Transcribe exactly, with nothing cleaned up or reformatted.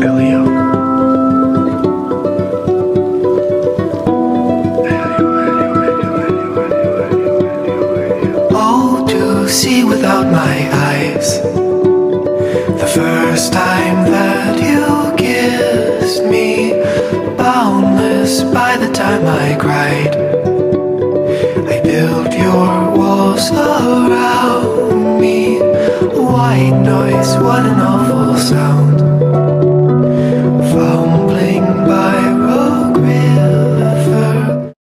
Elio. Oh, to see without my eyes, the first time that you kissed me, boundless by the time I cried. I built your walls around me.